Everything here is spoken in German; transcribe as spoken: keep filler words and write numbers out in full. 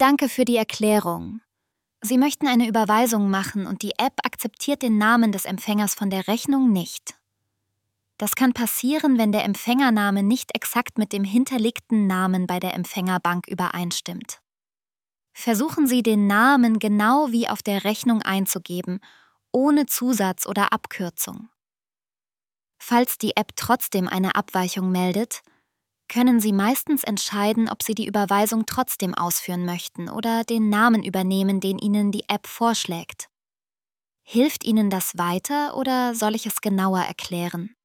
Danke für die Erklärung. Sie möchten eine Überweisung machen und die App akzeptiert den Namen des Empfängers von der Rechnung nicht. Das kann passieren, wenn der Empfängername nicht exakt mit dem hinterlegten Namen bei der Empfängerbank übereinstimmt. Versuchen Sie, den Namen genau wie auf der Rechnung einzugeben, ohne Zusatz oder Abkürzung. Falls die App trotzdem eine Abweichung meldet, können Sie meistens entscheiden, ob Sie die Überweisung trotzdem ausführen möchten oder den Namen übernehmen, den Ihnen die App vorschlägt. Hilft Ihnen das weiter oder soll ich es genauer erklären?